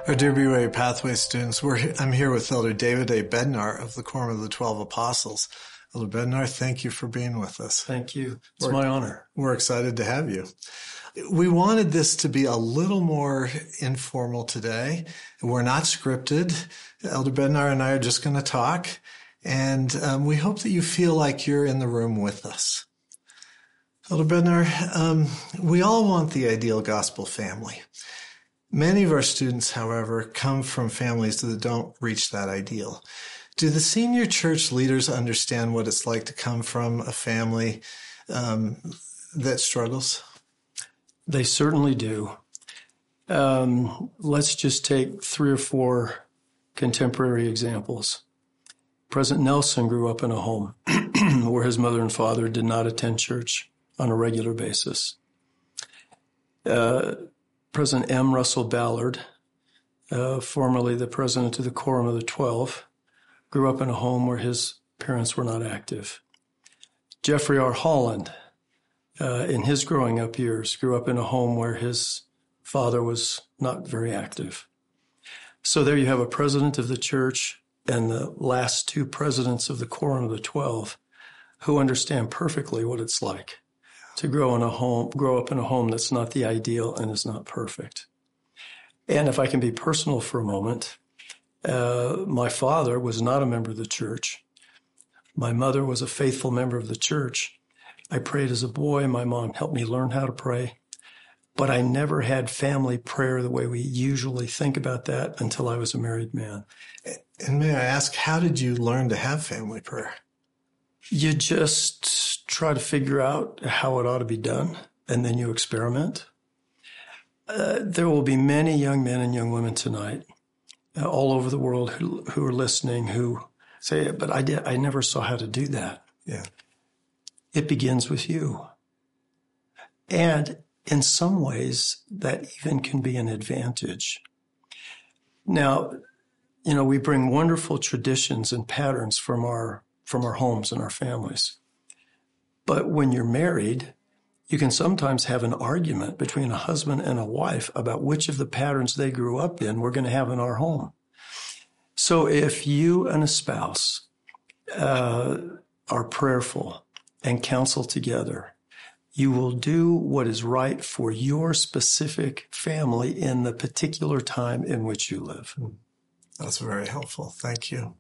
Our dear B-Way Pathway students, I'm here with Elder David A. Bednar of the Quorum of the 12 Apostles. Elder Bednar, thank you for being with us. Thank you. It's my honor. We're excited to have you. We wanted this to be a little more informal today. We're not scripted. Elder Bednar and I are just going to talk, and we hope that you feel like you're in the room with us. Elder Bednar, we all want the ideal gospel family. Many of our students, however, come from families that don't reach that ideal. Do the senior church leaders understand what it's like to come from a family that struggles? They certainly do. Let's just take 3 or 4 contemporary examples. President Nelson grew up in a home where his mother and father did not attend church on a regular basis. President M. Russell Ballard, formerly the president of the Quorum of the 12, grew up in a home where his parents were not active. Jeffrey R. Holland, in his growing up years, grew up in a home where his father was not very active. So there you have a president of the church and the last 2 presidents of the Quorum of the 12 who understand perfectly what it's like to grow up in a home that's not the ideal and is not perfect. And if I can be personal for a moment, my father was not a member of the church. My mother was a faithful member of the church. I prayed as a boy. My mom helped me learn how to pray. But I never had family prayer the way we usually think about that until I was a married man. And may I ask, how did you learn to have family prayer? You just try to figure out how it ought to be done, and then you experiment. There will be many young men and young women tonight all over the world who are listening who say, but I never saw how to do that. Yeah. It begins with you. And in some ways, that even can be an advantage. Now, we bring wonderful traditions and patterns from our homes and our families. But when you're married, you can sometimes have an argument between a husband and a wife about which of the patterns they grew up in we're going to have in our home. So if you and a spouse are prayerful and counsel together, you will do what is right for your specific family in the particular time in which you live. That's very helpful. Thank you.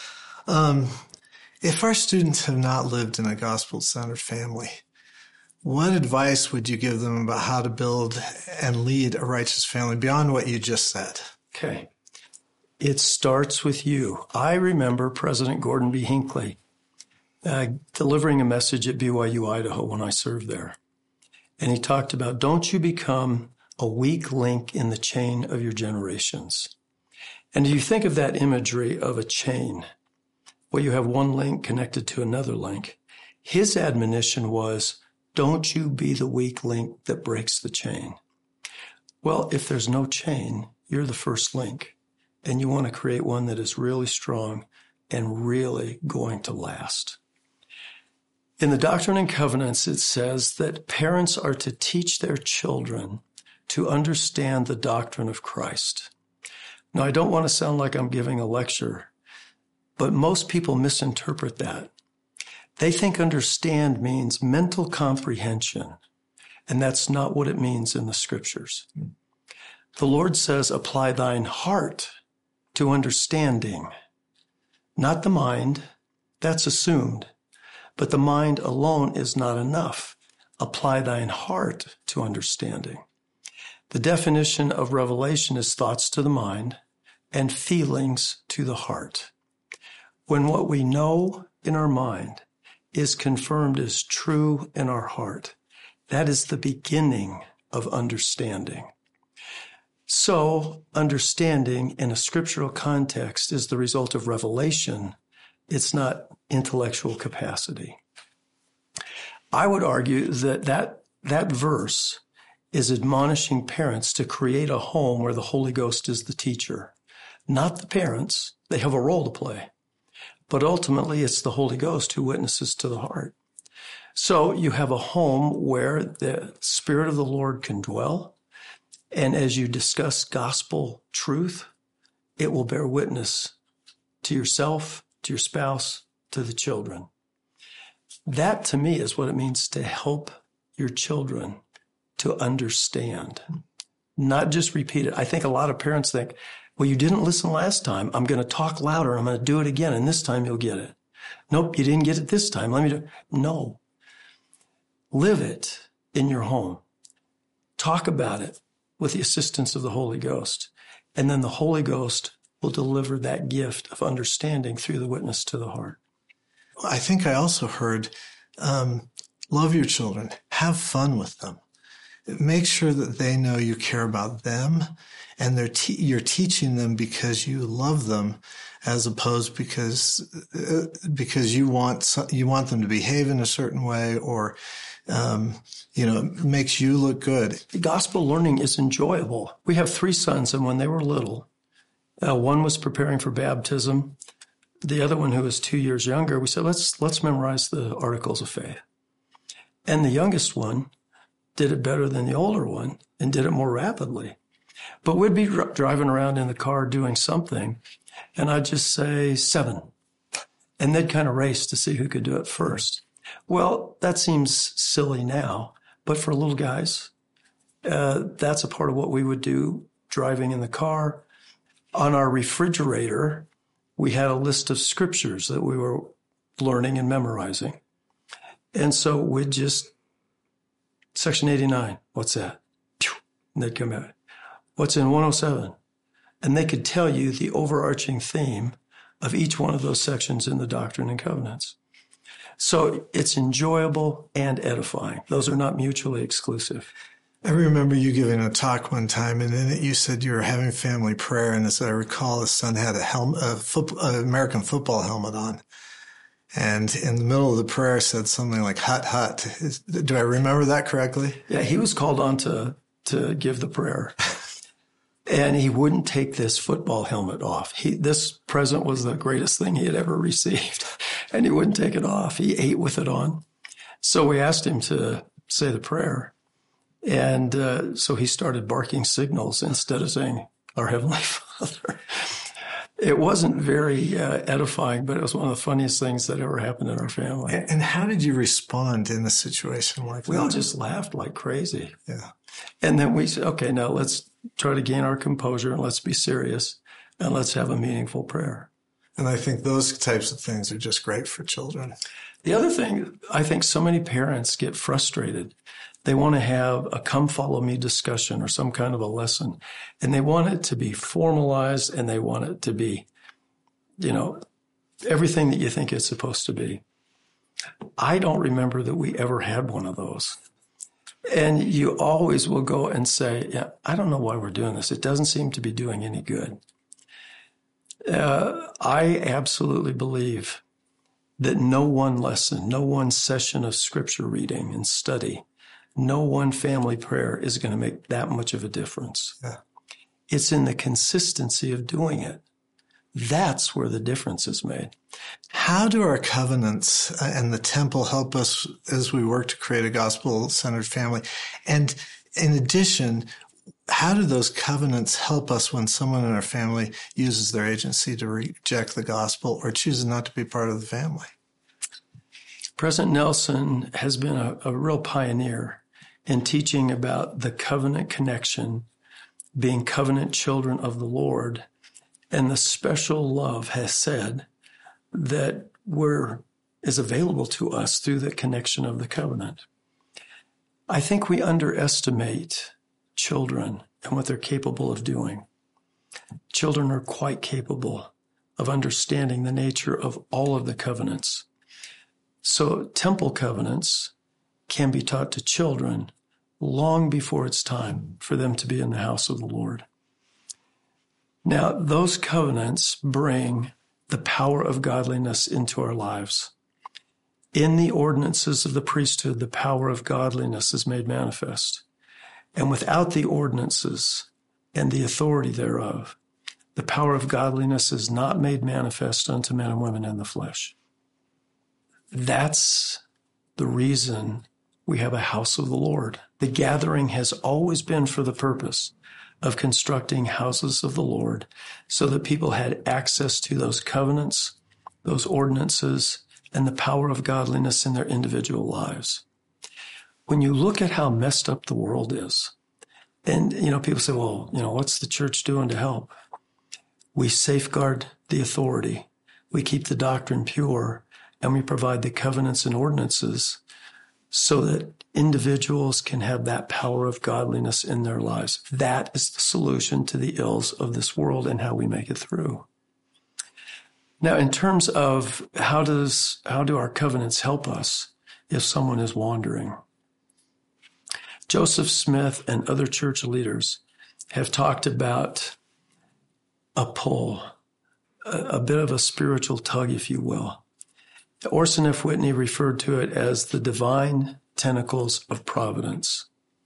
If our students have not lived in a gospel-centered family, what advice would you give them about how to build and lead a righteous family beyond what you just said? Okay. It starts with you. I remember President Gordon B. Hinckley delivering a message at BYU, Idaho when I served there. And he talked about, don't you become a weak link in the chain of your generations. And if you think of that imagery of a chain, where you have one link connected to another link, his admonition was, don't you be the weak link that breaks the chain. Well, if there's no chain, you're the first link, and you want to create one that is really strong and really going to last. In the Doctrine and Covenants, it says that parents are to teach their children to understand the doctrine of Christ. Now, I don't want to sound like I'm giving a lecture, but most people misinterpret that. They think understand means mental comprehension, and that's not what it means in the scriptures. The Lord says, apply thine heart to understanding, not the mind. That's assumed. But the mind alone is not enough. Apply thine heart to understanding. The definition of revelation is thoughts to the mind and feelings to the heart. When what we know in our mind is confirmed as true in our heart, that is the beginning of understanding. So, understanding in a scriptural context is the result of revelation. It's not intellectual capacity. I would argue that verse is admonishing parents to create a home where the Holy Ghost is the teacher, not the parents. They have a role to play. But ultimately, it's the Holy Ghost who witnesses to the heart. So you have a home where the Spirit of the Lord can dwell, And as you discuss gospel truth, it will bear witness to yourself, to your spouse, to the children. That, to me, is what it means to help your children to understand, not just repeat it. I think a lot of parents think, well, you didn't listen last time. I'm going to talk louder. I'm going to do it again, and this time you'll get it. Nope, you didn't get it this time. Let me do it. No. Live it in your home. Talk about it with the assistance of the Holy Ghost. And then the Holy Ghost will deliver that gift of understanding through the witness to the heart. I think I also heard, love your children. Have fun with them. Make sure that they know you care about them, and you're teaching them because you love them, as opposed because you want them to behave in a certain way, or it makes you look good. Gospel learning is enjoyable. We have 3 sons, and when they were little, one was preparing for baptism. The other one, who was 2 years younger, we said, let's memorize the Articles of Faith. And the youngest one did it better than the older one and did it more rapidly. But we'd be driving around in the car doing something, and I'd just say 7. And they'd kind of race to see who could do it first. Well, that seems silly now, but for little guys, that's a part of what we would do driving in the car. On our refrigerator, we had a list of scriptures that we were learning and memorizing. And so we'd just, section 89, what's that? And they'd come out. What's in 107? And they could tell you the overarching theme of each one of those sections in the Doctrine and Covenants. So it's enjoyable and edifying. Those are not mutually exclusive. I remember you giving a talk one time, and in it you said you were having family prayer, and as I recall, his son had an American football helmet on. And in the middle of the prayer said something like, hut, hut. Do I remember that correctly? Yeah, he was called on to give the prayer. And he wouldn't take this football helmet off. This present was the greatest thing he had ever received, and he wouldn't take it off. He ate with it on. So we asked him to say the prayer. And so he started barking signals instead of saying, Our Heavenly Father. It wasn't very edifying, but it was one of the funniest things that ever happened in our family. And how did you respond in a situation like that? We all just laughed like crazy. Yeah. And then we said, okay, now let's try to gain our composure and let's be serious and let's have a meaningful prayer. And I think those types of things are just great for children. The other thing, I think so many parents get frustrated. They want to have a come follow me discussion or some kind of a lesson, and they want it to be formalized, and they want it to be, everything that you think it's supposed to be. I don't remember that we ever had one of those. And you always will go and say, yeah, I don't know why we're doing this. It doesn't seem to be doing any good. I absolutely believe that no one lesson, no one session of scripture reading and study, no one family prayer is going to make that much of a difference. Yeah. It's in the consistency of doing it. That's where the difference is made. How do our covenants and the temple help us as we work to create a gospel-centered family? And in addition, how do those covenants help us when someone in our family uses their agency to reject the gospel or chooses not to be part of the family? President Nelson has been a real pioneer in teaching about the covenant connection, being covenant children of the Lord, and the special love has said that is available to us through the connection of the covenant. I think we underestimate children and what they're capable of doing. Children are quite capable of understanding the nature of all of the covenants. So temple covenants can be taught to children long before it's time for them to be in the house of the Lord. Now, those covenants bring the power of godliness into our lives. In the ordinances of the priesthood, the power of godliness is made manifest. And without the ordinances and the authority thereof, the power of godliness is not made manifest unto men and women in the flesh. That's the reason we have a house of the Lord. The gathering has always been for the purpose of constructing houses of the Lord so that people had access to those covenants, those ordinances, and the power of godliness in their individual lives. When you look at how messed up the world is, and, people say, well, what's the church doing to help? We safeguard the authority. We keep the doctrine pure, and we provide the covenants and ordinances so that individuals can have that power of godliness in their lives. That is the solution to the ills of this world and how we make it through. Now, in terms of how do our covenants help us if someone is wandering? Joseph Smith and other church leaders have talked about a pull, a bit of a spiritual tug, if you will. Orson F. Whitney referred to it as the divine tentacles of providence.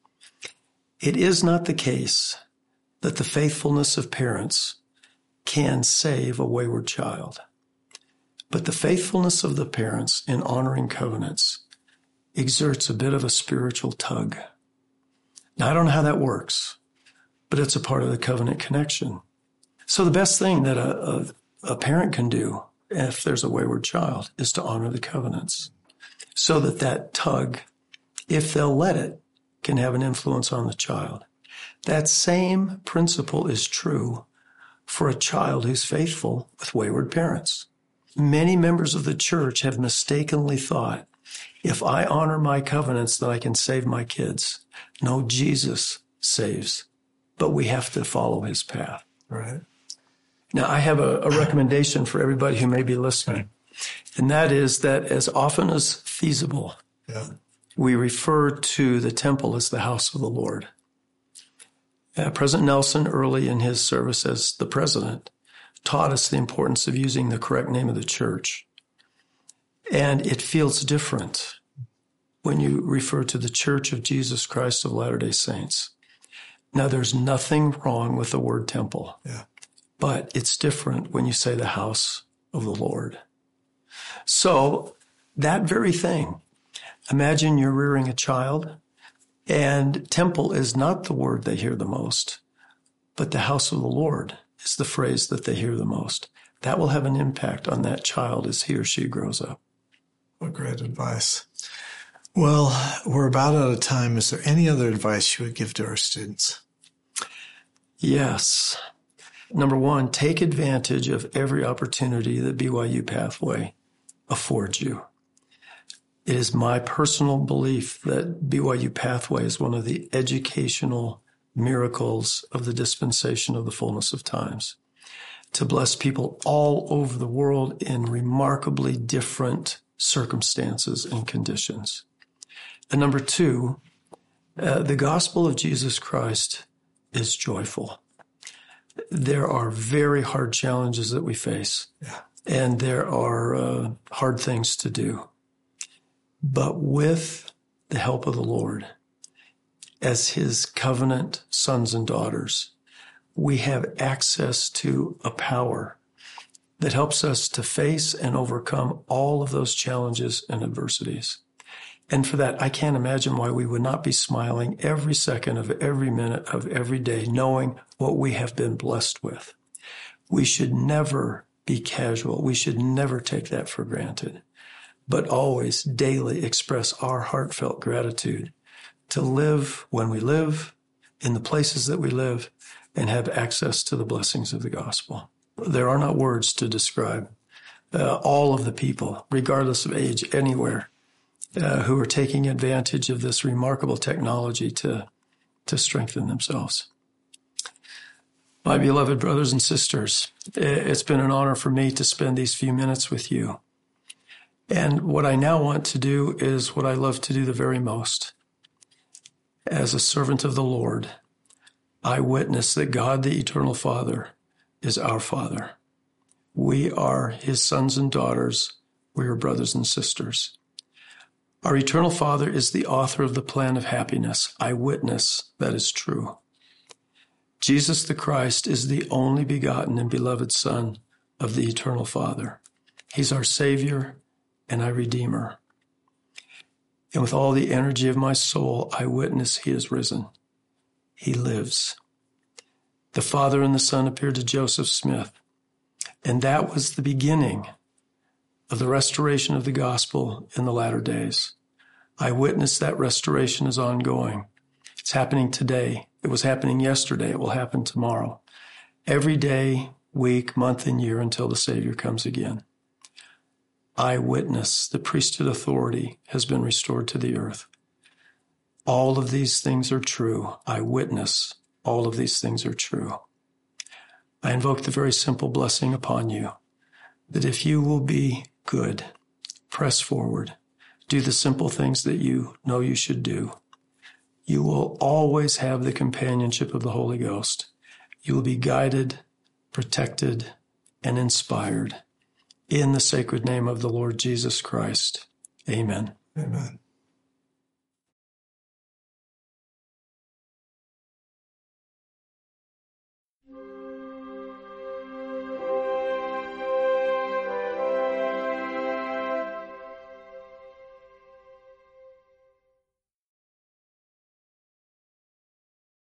It is not the case that the faithfulness of parents can save a wayward child, but the faithfulness of the parents in honoring covenants exerts a bit of a spiritual tug. Now, I don't know how that works, but it's a part of the covenant connection. So the best thing that a parent can do if there's a wayward child is to honor the covenants so that tug, if they'll let it, can have an influence on the child. That same principle is true for a child who's faithful with wayward parents. Many members of the church have mistakenly thought, if I honor my covenants, then I can save my kids. No, Jesus saves, but we have to follow his path. Right. Now, I have a recommendation for everybody who may be listening, and that is that as often as feasible, we refer to the temple as the house of the Lord. President Nelson, early in his service as the president, taught us the importance of using the correct name of the church. And it feels different when you refer to the Church of Jesus Christ of Latter-day Saints. Now, there's nothing wrong with the word temple. Yeah. But it's different when you say the house of the Lord. So that very thing, imagine you're rearing a child, and temple is not the word they hear the most, but the house of the Lord is the phrase that they hear the most. That will have an impact on that child as he or she grows up. What great advice. Well, we're about out of time. Is there any other advice you would give to our students? Yes. Number one, take advantage of every opportunity that BYU Pathway affords you. It is my personal belief that BYU Pathway is one of the educational miracles of the dispensation of the fullness of times, to bless people all over the world in remarkably different circumstances and conditions. And number two, the gospel of Jesus Christ is joyful. There are very hard challenges that we face, and there are hard things to do. But with the help of the Lord, as his covenant sons and daughters, we have access to a power that helps us to face and overcome all of those challenges and adversities. And for that, I can't imagine why we would not be smiling every second of every minute of every day, knowing what we have been blessed with. We should never be casual. We should never take that for granted, but always daily express our heartfelt gratitude to live when we live, in the places that we live, and have access to the blessings of the gospel. There are not words to describe all of the people, regardless of age, anywhere, who are taking advantage of this remarkable technology to strengthen themselves. My beloved brothers and sisters, it's been an honor for me to spend these few minutes with you. And what I now want to do is what I love to do the very most. As a servant of the Lord, I witness that God, the Eternal Father, is our Father. We are his sons and daughters. We are brothers and sisters. Our Eternal Father is the author of the plan of happiness. I witness that is true. Jesus the Christ is the only begotten and beloved Son of the Eternal Father. He's our Savior and our Redeemer. And with all the energy of my soul, I witness he is risen. He lives. The Father and the Son appeared to Joseph Smith. And that was the beginning of the restoration of the gospel in the latter days. I witness that restoration is ongoing. It's happening today. It was happening yesterday. It will happen tomorrow. Every day, week, month, and year until the Savior comes again. I witness the priesthood authority has been restored to the earth. All of these things are true. I witness all of these things are true. I invoke the very simple blessing upon you that if you will be good, press forward, do the simple things that you know you should do, you will always have the companionship of the Holy Ghost. You will be guided, protected, and inspired in the sacred name of the Lord Jesus Christ. Amen. Amen.